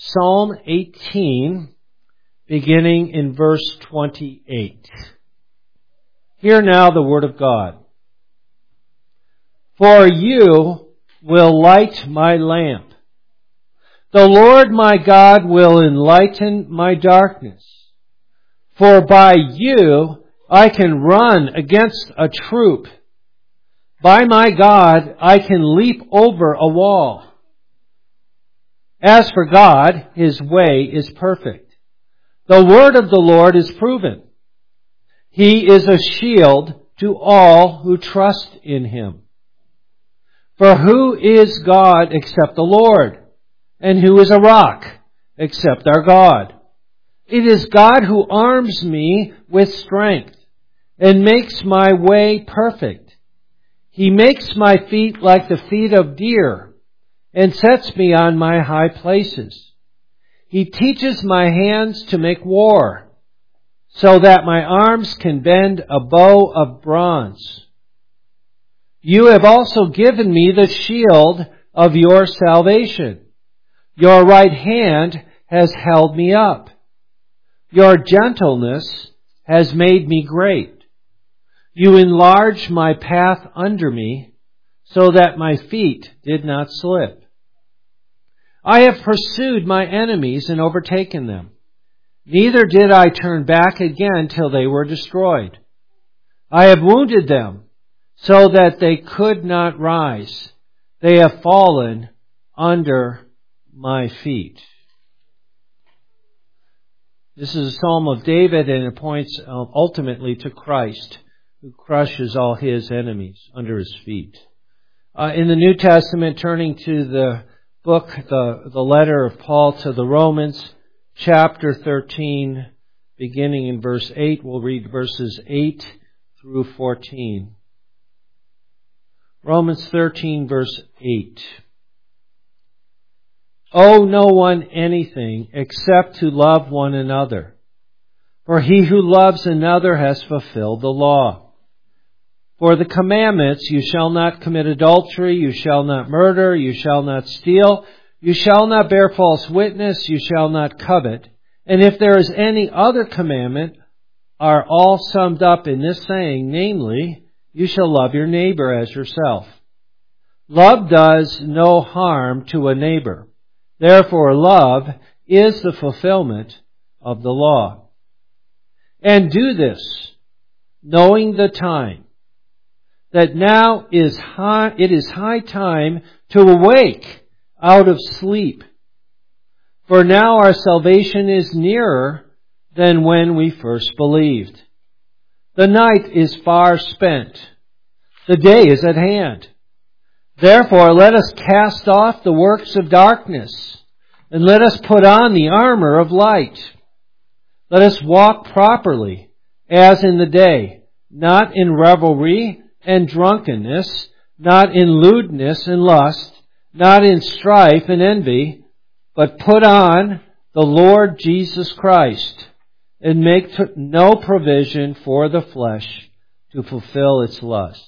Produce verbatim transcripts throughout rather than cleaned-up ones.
Psalm eighteen, beginning in verse twenty-eight. Hear now the word of God. For you will light my lamp. The Lord my God will enlighten my darkness. For by you I can run against a troop. By my God I can leap over a wall. As for God, His way is perfect. The word of the Lord is proven. He is a shield to all who trust in Him. For who is God except the Lord? And who is a rock except our God? It is God who arms me with strength and makes my way perfect. He makes my feet like the feet of deer and sets me on my high places. He teaches my hands to make war so that my arms can bend a bow of bronze. You have also given me the shield of your salvation. Your right hand has held me up. Your gentleness has made me great. You enlarged my path under me so that my feet did not slip. I have pursued my enemies and overtaken them. Neither did I turn back again till they were destroyed. I have wounded them so that they could not rise. They have fallen under my feet. This is a psalm of David, and it points ultimately to Christ, who crushes all His enemies under His feet. Uh, in the New Testament, turning to the book, the, the letter of Paul to the Romans, chapter thirteen, beginning in verse eight, we'll read verses eight through fourteen. Romans thirteen, verse eight. Owe no one anything except to love one another. For he who loves another has fulfilled the law. For the commandments, you shall not commit adultery, you shall not murder, you shall not steal, you shall not bear false witness, you shall not covet. And if there is any other commandment, are all summed up in this saying, namely, you shall love your neighbor as yourself. Love does no harm to a neighbor. Therefore, love is the fulfillment of the law. And do this, knowing the time, that now is high, it is high time to awake out of sleep. For now our salvation is nearer than when we first believed. The night is far spent. The day is at hand. Therefore, let us cast off the works of darkness, and let us put on the armor of light. Let us walk properly, as in the day, not in revelry and drunkenness, not in lewdness and lust, not in strife and envy, but put on the Lord Jesus Christ, and make no provision for the flesh to fulfill its lusts.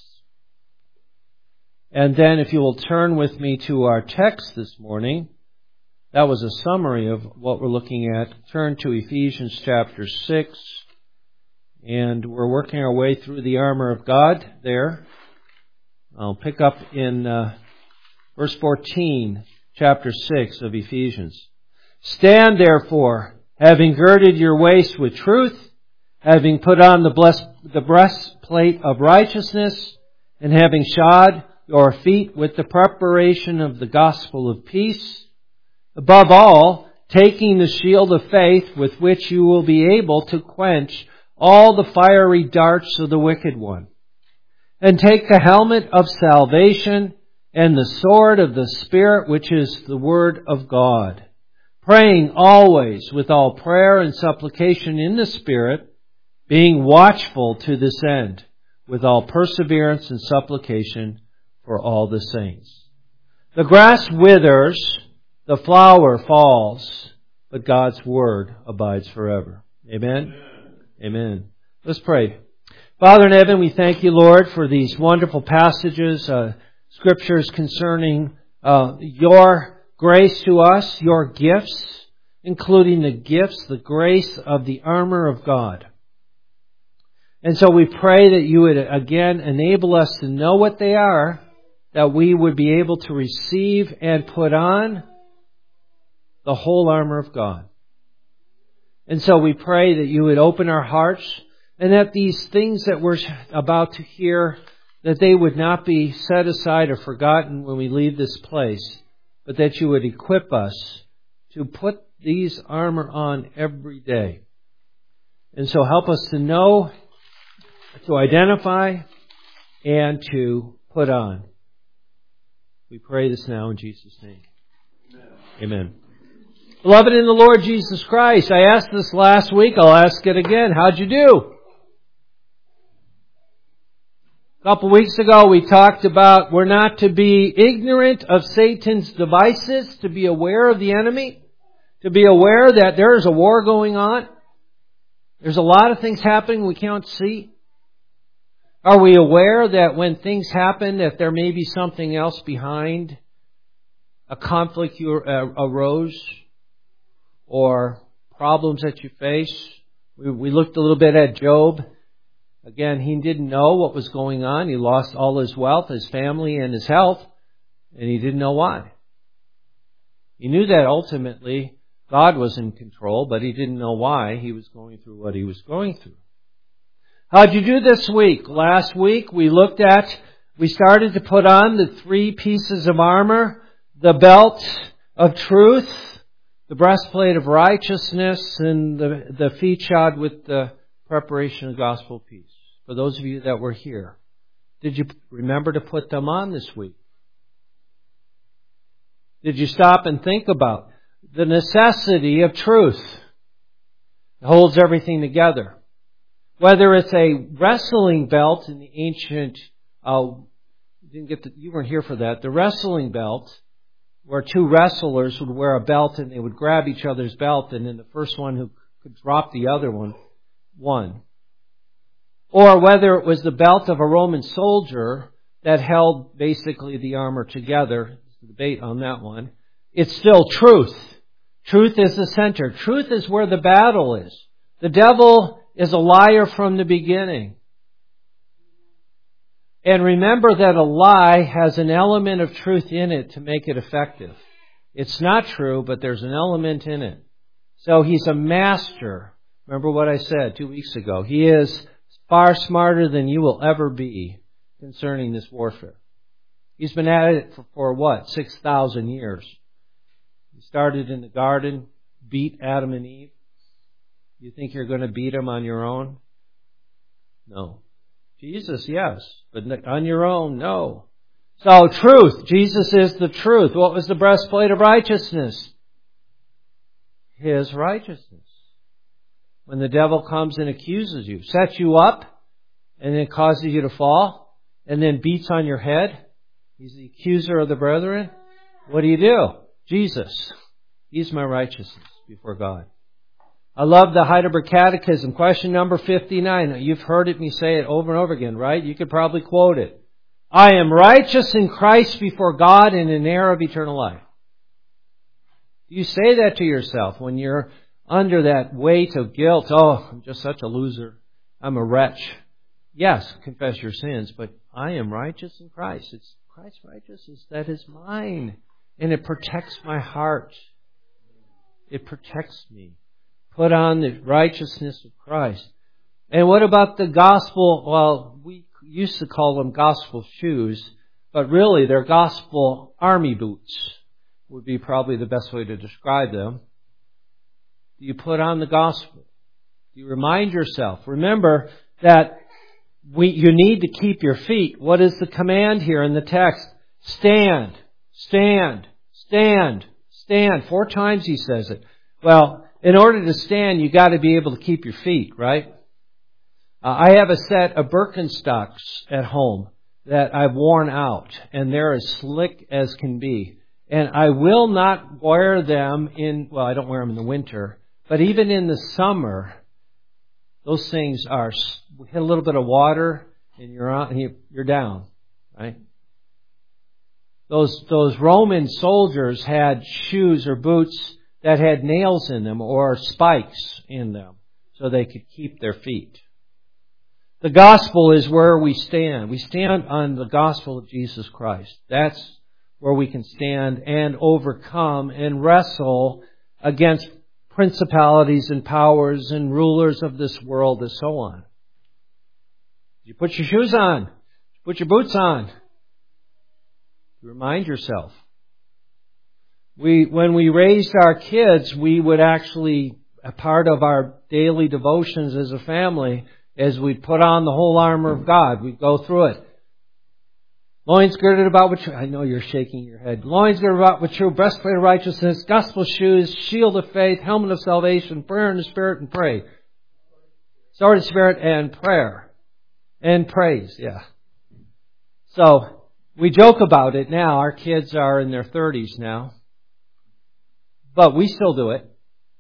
And then if you will turn with me to our text this morning, that was a summary of what we're looking at. Turn to Ephesians chapter six, and we're working our way through the armor of God there. I'll pick up in uh, verse fourteen, chapter six of Ephesians. Stand therefore, having girded your waist with truth, having put on the, blessed, the breastplate of righteousness, and having shod your feet with the preparation of the gospel of peace. Above all, taking the shield of faith with which you will be able to quench all the fiery darts of the wicked one. And take the helmet of salvation and the sword of the Spirit, which is the Word of God. Praying always with all prayer and supplication in the Spirit, being watchful to this end, with all perseverance and supplication for all the saints. The grass withers, the flower falls, but God's Word abides forever. Amen? Amen. Amen. Let's pray. Father in heaven, we thank you, Lord, for these wonderful passages, uh, scriptures concerning uh, your grace to us, your gifts, including the gifts, the grace of the armor of God. And so we pray that you would again enable us to know what they are, that we would be able to receive and put on the whole armor of God. And so we pray that you would open our hearts, and that these things that we're about to hear, that they would not be set aside or forgotten when we leave this place, but that you would equip us to put these armor on every day. And so help us to know, to identify, and to put on. We pray this now in Jesus' name. Amen. Amen. Beloved in the Lord Jesus Christ, I asked this last week, I'll ask it again. How'd you do? A couple weeks ago we talked about we're not to be ignorant of Satan's devices, to be aware of the enemy, to be aware that there is a war going on. There's a lot of things happening we can't see. Are we aware that when things happen that there may be something else behind? A conflict you uh, arose, or problems that you face? We, we looked a little bit at Job. Again, he didn't know what was going on. He lost all his wealth, his family, and his health, and he didn't know why. He knew that ultimately God was in control, but he didn't know why he was going through what he was going through. How'd you do this week? Last week we looked at, we started to put on the three pieces of armor, the belt of truth, the breastplate of righteousness, and the, the feet shod with the preparation of gospel peace. For those of you that were here, did you remember to put them on this week? Did you stop and think about the necessity of truth? It holds everything together. Whether it's a wrestling belt in the ancient, uh, didn't get the, you weren't here for that. The wrestling belt, where two wrestlers would wear a belt and they would grab each other's belt, and then the first one who could drop the other one won. Or whether it was the belt of a Roman soldier that held basically the armor together. There's a debate on that one. It's still truth. Truth is the center. Truth is where the battle is. The devil is a liar from the beginning. And remember that a lie has an element of truth in it to make it effective. It's not true, but there's an element in it. So he's a master. Remember what I said two weeks ago. He is far smarter than you will ever be concerning this warfare. He's been at it for, for what? six thousand years. He started in the garden, beat Adam and Eve. You think you're going to beat him on your own? No. Jesus, yes. But on your own, no. So, truth. Jesus is the truth. What was the breastplate of righteousness? His righteousness. When the devil comes and accuses you, sets you up, and then causes you to fall, and then beats on your head, he's the accuser of the brethren. What do you do? Jesus. He's my righteousness before God. I love the Heidelberg Catechism, question number fifty-nine. You've heard it me say it over and over again, right? You could probably quote it. I am righteous in Christ before God and an heir of eternal life. You say that to yourself when you're under that weight of guilt. Oh, I'm just such a loser. I'm a wretch. Yes, confess your sins, but I am righteous in Christ. It's Christ's righteousness that is mine. And it protects my heart. It protects me. Put on the righteousness of Christ. And what about the gospel? Well, we used to call them gospel shoes, but really they're gospel army boots would be probably the best way to describe them. Do you put on the gospel? Do you remind yourself? Remember that we, you need to keep your feet. What is the command here in the text? Stand, stand, stand, stand. Four times he says it. Well, in order to stand, you got to be able to keep your feet, right? Uh, I have a set of Birkenstocks at home that I've worn out, and they're as slick as can be. And I will not wear them in, well, I don't wear them in the winter, but even in the summer, those things are, hit a little bit of water, and you're on, you're down, right? Those, those Roman soldiers had shoes or boots that had nails in them or spikes in them so they could keep their feet. The gospel is where we stand. We stand on the gospel of Jesus Christ. That's where we can stand and overcome and wrestle against principalities and powers and rulers of this world and so on. You put your shoes on. Put your boots on. Remind yourself. We, when we raised our kids, we would actually, a part of our daily devotions as a family, as we put on the whole armor of God. We go through it. Loins girded about with truth. I know you're shaking your head. Loins girded about with truth, breastplate of righteousness, gospel shoes, shield of faith, helmet of salvation, prayer in the Spirit, and pray. Sword of the Spirit and prayer. And praise, yeah. So, we joke about it now. Our kids are in their thirties now. But we still do it.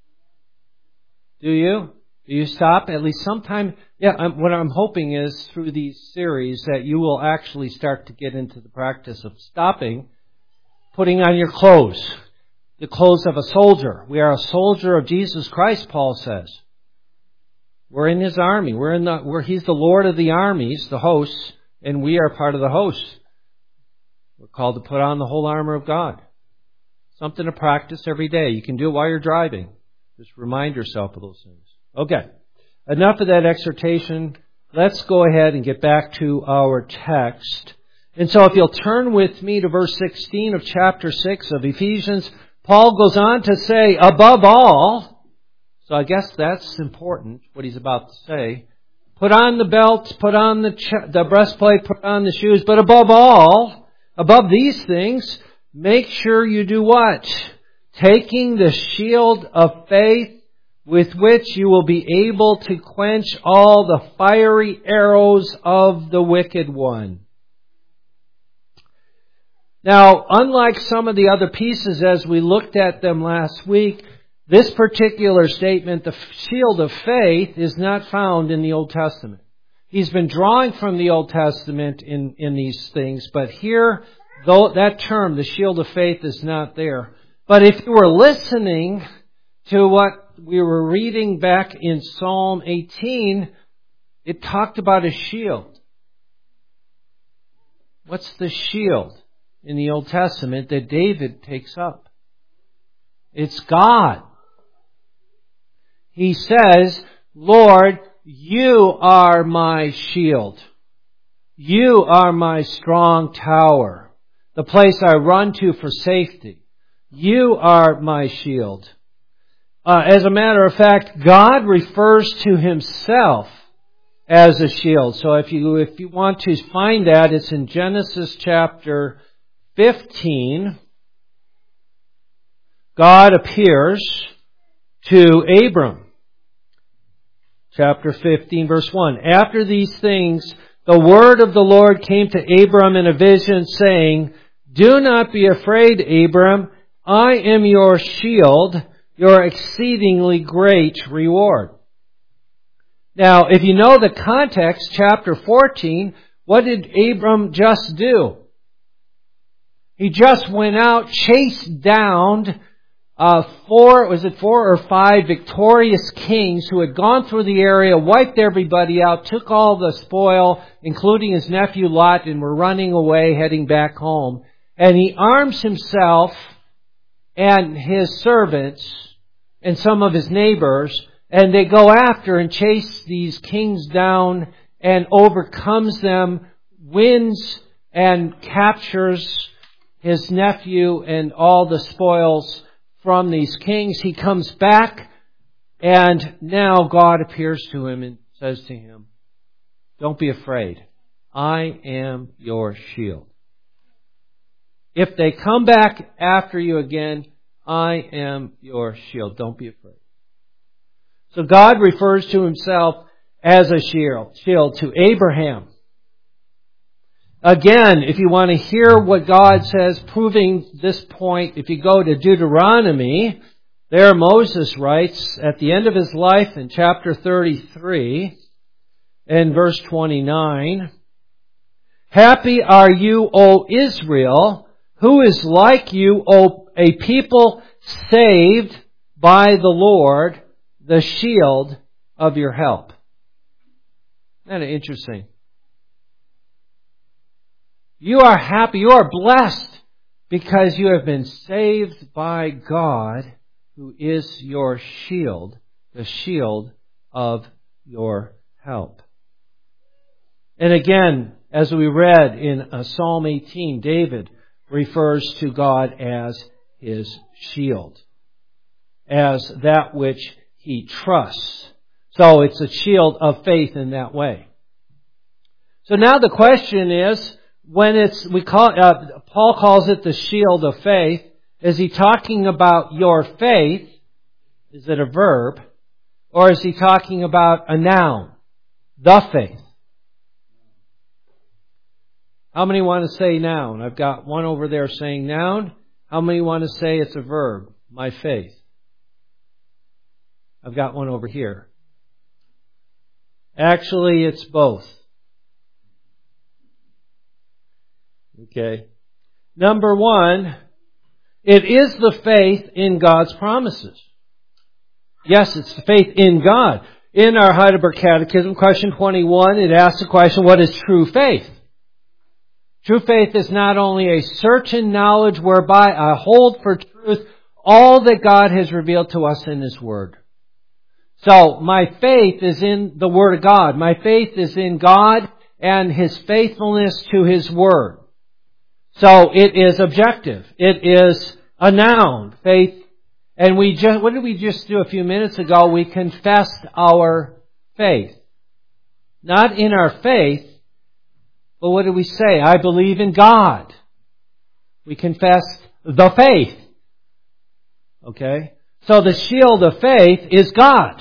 Do you? Do you stop? At least sometime. Yeah, I'm, what I'm hoping is through these series that you will actually start to get into the practice of stopping, putting on your clothes. The clothes of a soldier. We are a soldier of Jesus Christ, Paul says. We're in His army. We're in the, we're, He's the Lord of the armies, the hosts, and we are part of the hosts. We're called to put on the whole armor of God. Something to practice every day. You can do it while you're driving. Just remind yourself of those things. Okay. Enough of that exhortation. Let's go ahead and get back to our text. And so if you'll turn with me to verse sixteen of chapter six of Ephesians, Paul goes on to say, above all, so I guess that's important, what he's about to say, put on the belt, put on the, ch- the breastplate, put on the shoes, but above all, above these things, make sure you do what? Taking the shield of faith with which you will be able to quench all the fiery arrows of the wicked one. Now, unlike some of the other pieces as we looked at them last week, this particular statement, the shield of faith, is not found in the Old Testament. He's been drawing from the Old Testament in, in these things, but here, though that term, the shield of faith, is not there. But if you were listening to what we were reading back in Psalm eighteen, it talked about a shield. What's the shield in the Old Testament that David takes up? It's God. He says, Lord, you are my shield. You are my strong tower, the place I run to for safety. You are my shield. Uh, as a matter of fact, God refers to Himself as a shield. So if you if you want to find that, it's in Genesis chapter fifteen. God appears to Abram. Chapter fifteen, verse one. After these things, the word of the Lord came to Abram in a vision, saying, do not be afraid, Abram. I am your shield, your exceedingly great reward. Now, if you know the context, chapter fourteen, what did Abram just do? He just went out, chased down uh, four, was it four or five victorious kings who had gone through the area, wiped everybody out, took all the spoil, including his nephew Lot, and were running away, heading back home. And he arms himself and his servants and some of his neighbors, and they go after and chase these kings down and overcomes them, wins and captures his nephew and all the spoils from these kings. He comes back, and now God appears to him and says to him, don't be afraid. I am your shield. If they come back after you again, I am your shield. Don't be afraid. So God refers to Himself as a shield, shield to Abraham. Again, if you want to hear what God says, proving this point, if you go to Deuteronomy, there Moses writes at the end of his life in chapter thirty-three and verse twenty-nine, happy are you, O Israel, who is like you, O a people saved by the Lord, the shield of your help. Isn't that interesting? You are happy, you are blessed because you have been saved by God, who is your shield, the shield of your help. And again, as we read in uh, Psalm eighteen, David refers to God as his shield, as that which he trusts. So it's a shield of faith in that way. So now the question is, when it's we call uh, Paul calls it the shield of faith, is he talking about your faith? Is it a verb? Or is he talking about a noun? The faith. How many want to say noun? I've got one over there saying noun. How many want to say it's a verb? My faith. I've got one over here. Actually, it's both. Okay. Number one, it is the faith in God's promises. Yes, it's the faith in God. In our Heidelberg Catechism, question twenty-one, it asks the question, what is true faith? True faith is not only a certain knowledge whereby I hold for truth all that God has revealed to us in His Word. So, my faith is in the Word of God. My faith is in God and His faithfulness to His Word. So, it is objective. It is a noun, faith. And we just, what did we just do a few minutes ago? We confessed our faith. Not in our faith, but what did we say? I believe in God. We confessed the faith. Okay? So the shield of faith is God.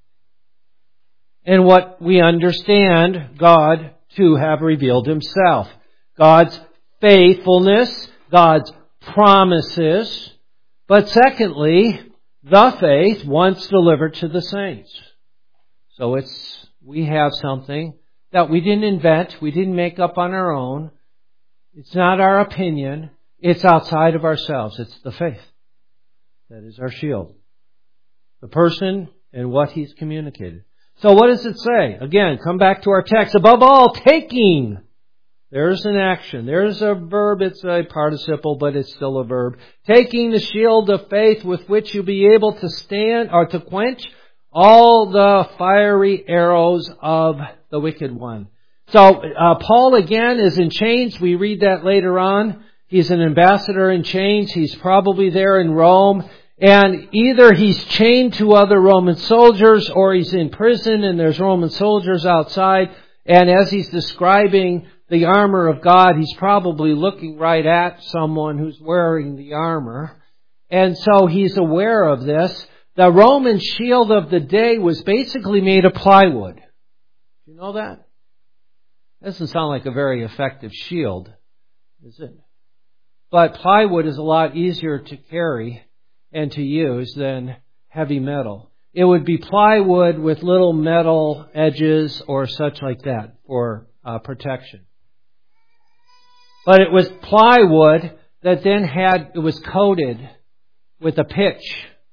And what we understand God to have revealed Himself. God's faithfulness, God's promises. But secondly, the faith once delivered to the saints. So it's, we have something that we didn't invent, we didn't make up on our own. It's not our opinion. It's outside of ourselves. It's the faith. That is our shield. The person and what He's communicated. So what does it say? Again, come back to our text. Above all, taking. There's an action. There's a verb. It's a participle, but it's still a verb. Taking the shield of faith with which you'll be able to stand or to quench all the fiery arrows of the wicked one. So uh, Paul again is in chains. We read that later on. He's an ambassador in chains. He's probably there in Rome. And either he's chained to other Roman soldiers or he's in prison and there's Roman soldiers outside. And as he's describing the armor of God, he's probably looking right at someone who's wearing the armor. And so he's aware of this. The Roman shield of the day was basically made of plywood. You know that? Doesn't sound like a very effective shield, is it? But plywood is a lot easier to carry and to use than heavy metal. It would be plywood with little metal edges or such like that for uh, protection. But it was plywood that then had, it was coated with a pitch.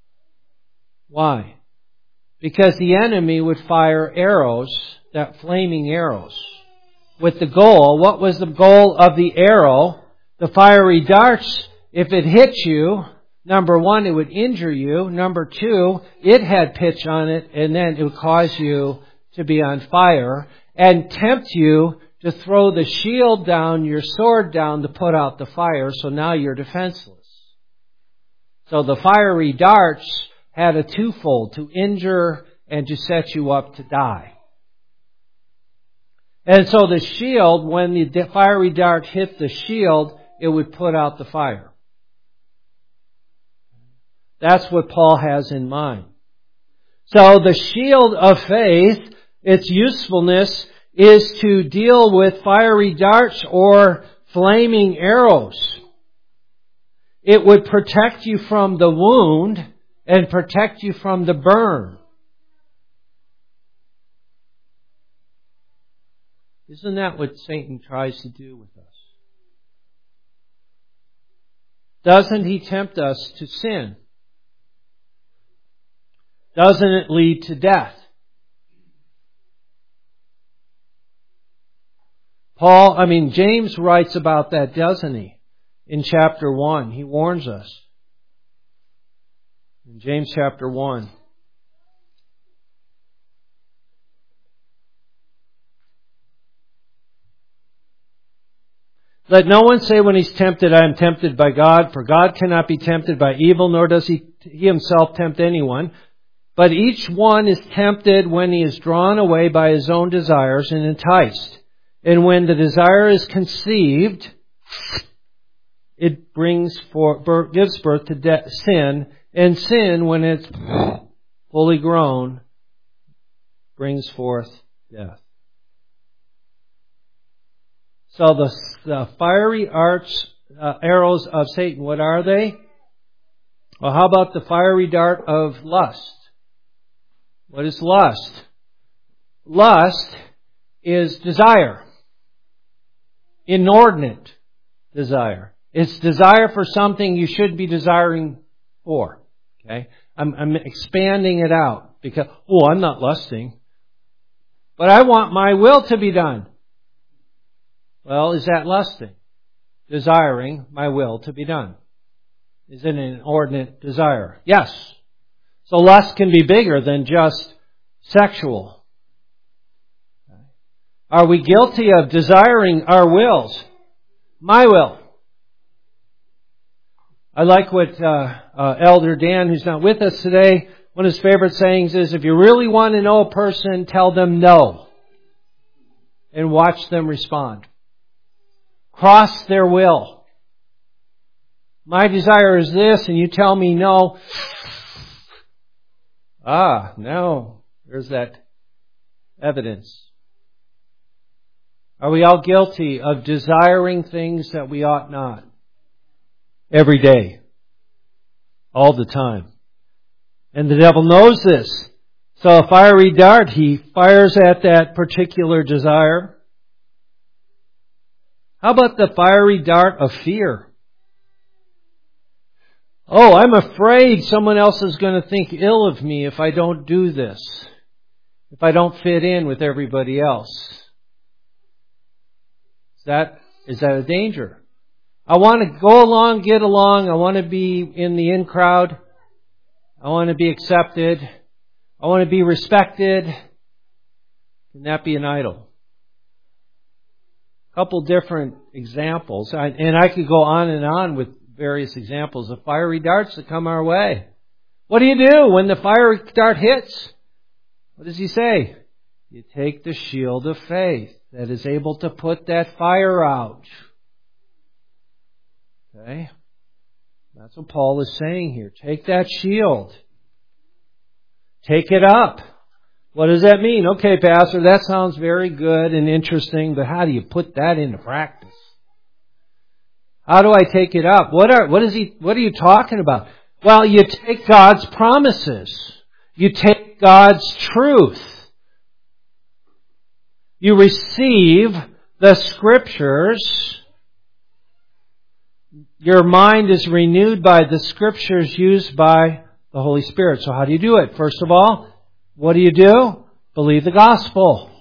Why? Because the enemy would fire arrows, that flaming arrows, with the goal. What was the goal of the arrow? The fiery darts, if it hit you, number one, it would injure you. Number two, it had pitch on it, and then it would cause you to be on fire and tempt you to throw the shield down, your sword down to put out the fire, so now you're defenseless. So the fiery darts had a twofold, to injure and to set you up to die. And so the shield, when the fiery dart hit the shield, it would put out the fire. That's what Paul has in mind. So the shield of faith, its usefulness is to deal with fiery darts or flaming arrows. It would protect you from the wound and protect you from the burn. Isn't that what Satan tries to do with us? Doesn't he tempt us to sin? Doesn't it lead to death? Paul, I mean, James writes about that, doesn't he? In chapter one, he warns us. In James chapter one. Let no one say when he's tempted, I am tempted by God, for God cannot be tempted by evil, nor does he, he himself tempt anyone. But each one is tempted when he is drawn away by his own desires and enticed. And when the desire is conceived, it brings forth, gives birth to de- sin. And sin, when it's fully grown, brings forth death. So the, the fiery arts, uh, arrows of Satan, what are they? Well, how about the fiery dart of lust? What is lust? Lust is desire. Inordinate desire. It's desire for something you should be desiring for. Okay? I'm, I'm expanding it out because, oh, I'm not lusting. But I want my will to be done. Well, is that lusting? Desiring my will to be done. Is it an inordinate desire? Yes. So lust can be bigger than just sexual. Are we guilty of desiring our wills? My will. I like what uh, uh, Elder Dan, who's not with us today, one of his favorite sayings is, if you really want to know a person, tell them no. And watch them respond. Cross their will. My desire is this, and you tell me no. Ah, now there's that evidence. Are we all guilty of desiring things that we ought not? Every day. All the time. And the devil knows this. So a fiery dart, he fires at that particular desire. How about the fiery dart of fear? Oh, I'm afraid someone else is going to think ill of me if I don't do this. If I don't fit in with everybody else. Is that, is that a danger? I want to go along, get along. I want to be in the in crowd. I want to be accepted. I want to be respected. Can that be an idol? A couple different examples. And I could go on and on with various examples of fiery darts that come our way. What do you do when the fiery dart hits? What does he say? You take the shield of faith that is able to put that fire out. Okay? That's what Paul is saying here. Take that shield. Take it up. What does that mean? Okay, Pastor, that sounds very good and interesting, but how do you put that into practice? How do I take it up? What are, what is he, what are you talking about? Well, you take God's promises. You take God's truth. You receive the Scriptures. Your mind is renewed by the Scriptures used by the Holy Spirit. So how do you do it? First of all, what do you do? Believe the gospel.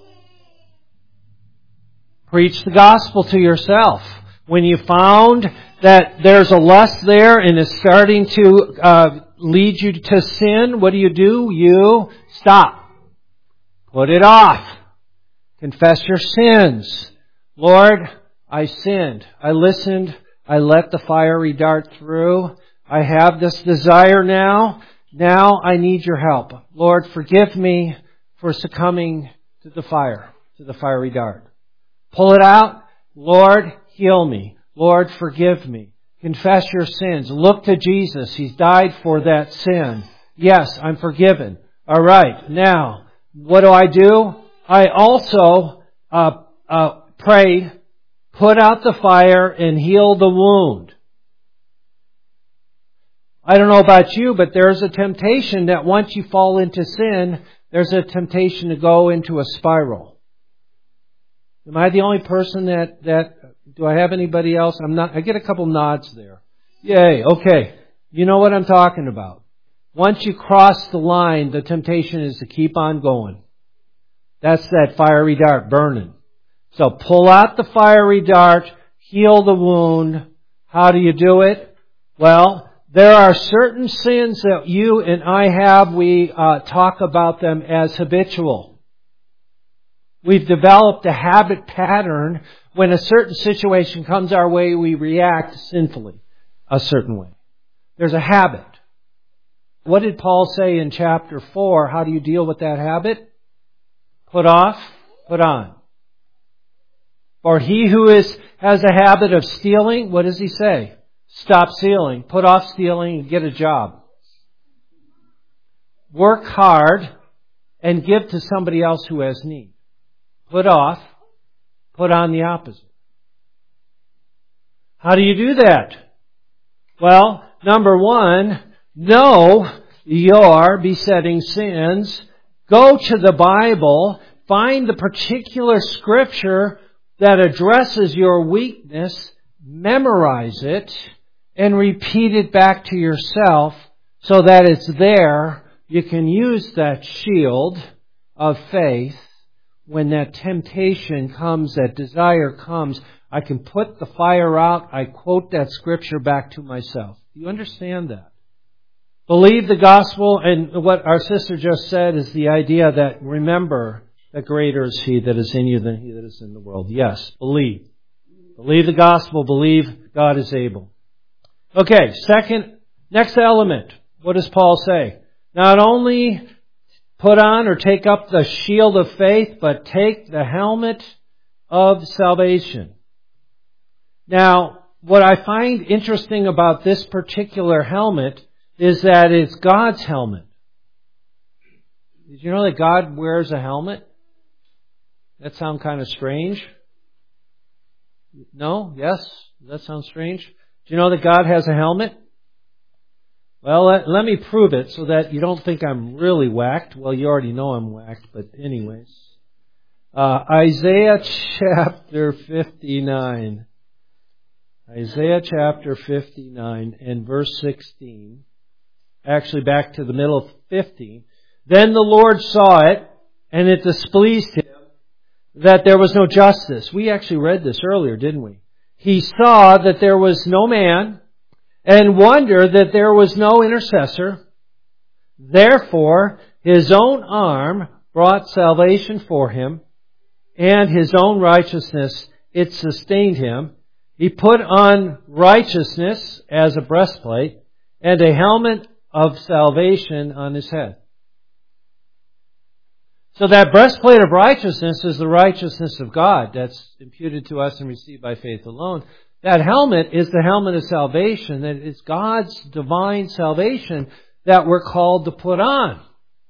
Preach the gospel to yourself. When you found that there's a lust there and it's starting to uh, lead you to sin, what do you do? You stop. Put it off. Confess your sins. Lord, I sinned. I listened. I let the fiery dart through. I have this desire now. Now I need your help. Lord, forgive me for succumbing to the fire, to the fiery dart. Pull it out. Lord, heal me. Lord, forgive me. Confess your sins. Look to Jesus. He's died for that sin. Yes, I'm forgiven. All right. Now, what do I do? I also uh, uh, pray, put out the fire and heal the wound. I don't know about you, but there's a temptation that once you fall into sin, there's a temptation to go into a spiral. Am I the only person that, that, do I have anybody else? I'm not, I get a couple nods there. Yay, okay. You know what I'm talking about. Once you cross the line, the temptation is to keep on going. That's that fiery dart burning. So pull out the fiery dart, heal the wound. How do you do it? Well, there are certain sins that you and I have. We uh, talk about them as habitual. We've developed a habit pattern. When a certain situation comes our way, we react sinfully a certain way. There's a habit. What did Paul say in chapter four? How do you deal with that habit? Put off, put on. For he who is has a habit of stealing, what does he say? Stop stealing. Put off stealing and get a job. Work hard and give to somebody else who has need. Put off, put on the opposite. How do you do that? Well, number one, know your besetting sins. Go to the Bible. Find the particular scripture that addresses your weakness. Memorize it and repeat it back to yourself so that it's there. You can use that shield of faith when that temptation comes, that desire comes. I can put the fire out. I quote that scripture back to myself. Do you understand that? Believe the gospel, and what our sister just said is the idea that, remember, that greater is He that is in you than he that is in the world. Yes, believe. Believe the gospel. Believe God is able. Okay, second, next element. What does Paul say? Not only put on or take up the shield of faith, but take the helmet of salvation. Now, what I find interesting about this particular helmet is that it's God's helmet. Did you know that God wears a helmet? That sound kind of strange? No? Yes? Does that sound strange? Do you know that God has a helmet? Well, let, let me prove it so that you don't think I'm really whacked. Well, you already know I'm whacked, but anyways. Uh, Isaiah chapter fifty-nine. Isaiah chapter fifty-nine and verse sixteen. Actually, back to the middle of fifteen. Then the Lord saw it, and it displeased Him that there was no justice. We actually read this earlier, didn't we? He saw that there was no man, and wondered that there was no intercessor. Therefore, His own arm brought salvation for Him, and His own righteousness, it sustained Him. He put on righteousness as a breastplate, and a helmet of salvation on His head. So that breastplate of righteousness is the righteousness of God that's imputed to us and received by faith alone. That helmet is the helmet of salvation. That is God's divine salvation that we're called to put on.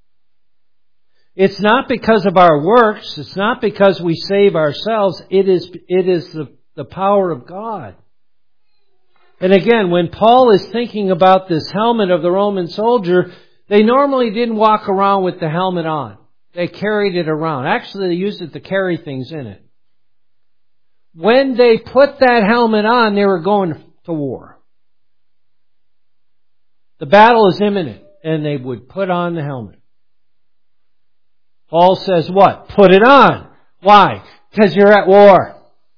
It's not because of our works. It's not because we save ourselves. It is, it is the, the power of God. And again, when Paul is thinking about this helmet of the Roman soldier, they normally didn't walk around with the helmet on. They carried it around. Actually, they used it to carry things in it. When they put that helmet on, they were going to war. The battle is imminent, and they would put on the helmet. Paul says what? Put it on. Why? Because you're at war.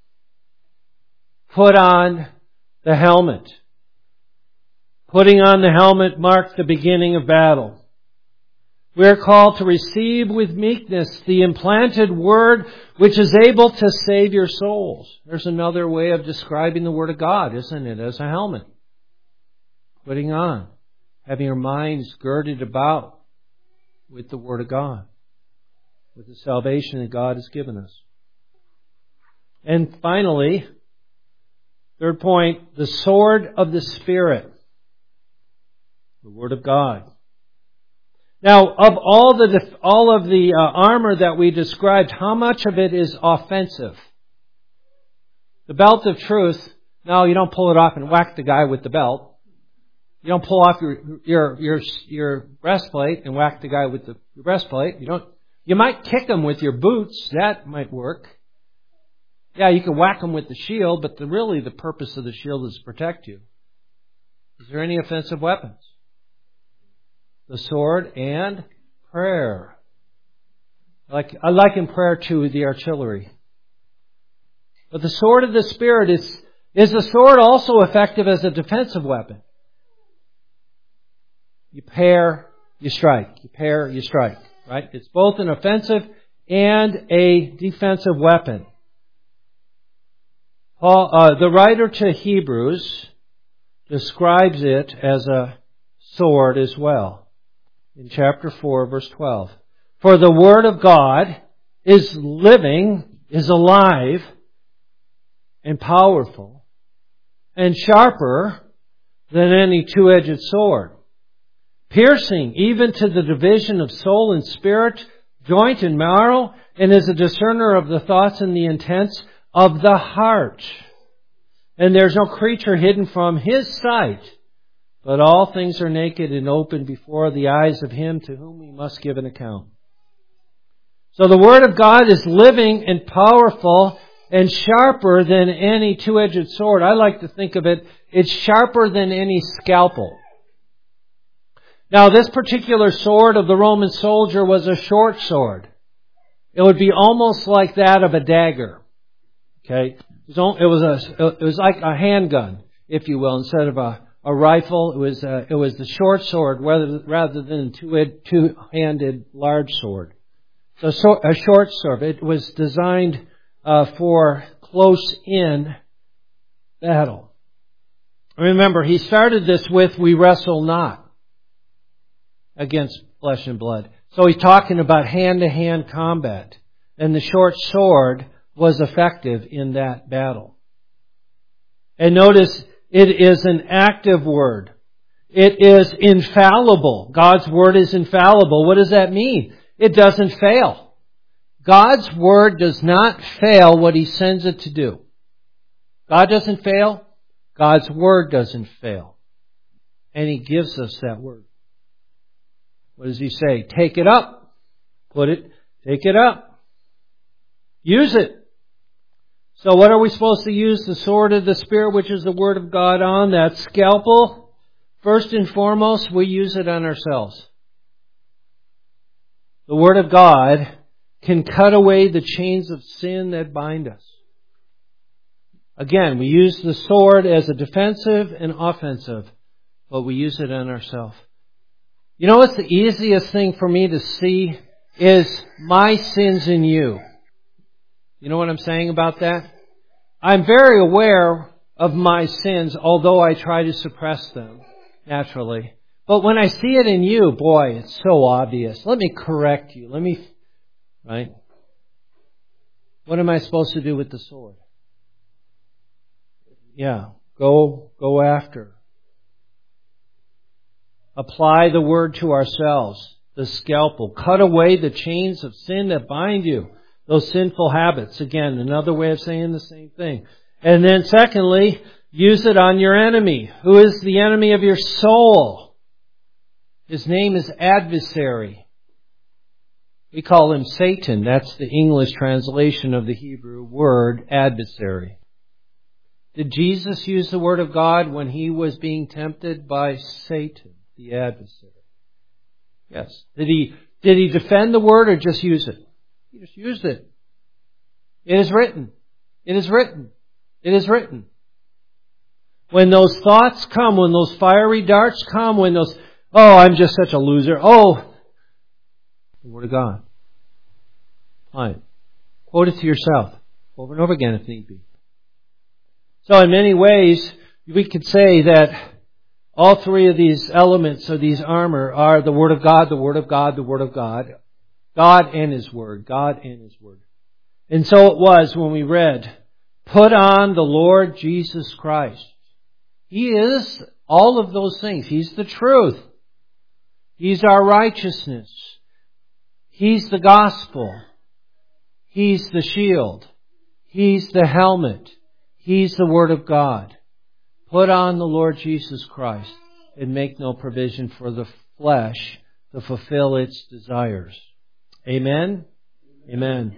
Put on the helmet. Putting on the helmet marked the beginning of battle. We are called to receive with meekness the implanted word which is able to save your souls. There's another way of describing the Word of God, isn't it? As a helmet. Putting on. Having your minds girded about with the Word of God. With the salvation that God has given us. And finally, third point, the sword of the Spirit. The Word of God. Now, of all the all of the uh, armor that we described, how much of it is offensive? The belt of truth. No, you don't pull it off and whack the guy with the belt. You don't pull off your your your your breastplate and whack the guy with the your breastplate. You don't. You might kick him with your boots. That might work. Yeah, you can whack him with the shield, but the, really the purpose of the shield is to protect you. Is there any offensive weapons? The sword and prayer. Like, I liken prayer to the artillery. But the sword of the Spirit is, is the sword also effective as a defensive weapon? You pair, you strike. You pair, you strike. Right? It's both an offensive and a defensive weapon. Paul, uh, the writer to Hebrews describes it as a sword as well. In chapter four, verse twelve. For the Word of God is living, is alive, and powerful, and sharper than any two-edged sword, piercing even to the division of soul and spirit, joint and marrow, and is a discerner of the thoughts and the intents of the heart. And there's no creature hidden from His sight, but all things are naked and open before the eyes of Him to whom we must give an account. So the Word of God is living and powerful and sharper than any two-edged sword. I like to think of it, it's sharper than any scalpel. Now, this particular sword of the Roman soldier was a short sword. It would be almost like that of a dagger. Okay? It was, it was, a, it was like a handgun, if you will, instead of a, a rifle. It was, a, it was the short sword rather, rather than a two-handed large sword. So a short sword. It was designed uh, for close-in battle. Remember, he started this with, we wrestle not against flesh and blood. So he's talking about hand-to-hand combat. And the short sword was effective in that battle. And notice, it is an active word. It is infallible. God's Word is infallible. What does that mean? It doesn't fail. God's Word does not fail what He sends it to do. God doesn't fail. God's Word doesn't fail. And He gives us that Word. What does He say? Take it up. Put it, take it up. Use it. So what are we supposed to use the sword of the Spirit, which is the Word of God, on? That scalpel. First and foremost, we use it on ourselves. The Word of God can cut away the chains of sin that bind us. Again, we use the sword as a defensive and offensive, but we use it on ourselves. You know what's the easiest thing for me to see is my sins in you. You know what I'm saying about that? I'm very aware of my sins, although I try to suppress them naturally. But when I see it in you, boy, it's so obvious. Let me correct you. Let me, right? What am I supposed to do with the sword? Yeah, go, go after. Apply the Word to ourselves. The scalpel. Cut away the chains of sin that bind you. Those sinful habits. Again, another way of saying the same thing. And then secondly, use it on your enemy. Who is the enemy of your soul? His name is adversary. We call him Satan. That's the English translation of the Hebrew word adversary. Did Jesus use the Word of God when He was being tempted by Satan, the adversary? Yes. Did he, did he defend the Word or just use it? He just used it. It is written. It is written. It is written. When those thoughts come, when those fiery darts come, when those, oh, I'm just such a loser. Oh, the Word of God. Fine. Quote it to yourself over and over again if need be. So in many ways, we could say that all three of these elements of these armor are the Word of God, the Word of God, the Word of God. God and His Word. God and His Word. And so it was when we read, put on the Lord Jesus Christ. He is all of those things. He's the truth. He's our righteousness. He's the gospel. He's the shield. He's the helmet. He's the Word of God. Put on the Lord Jesus Christ and make no provision for the flesh to fulfill its desires. Amen? Amen.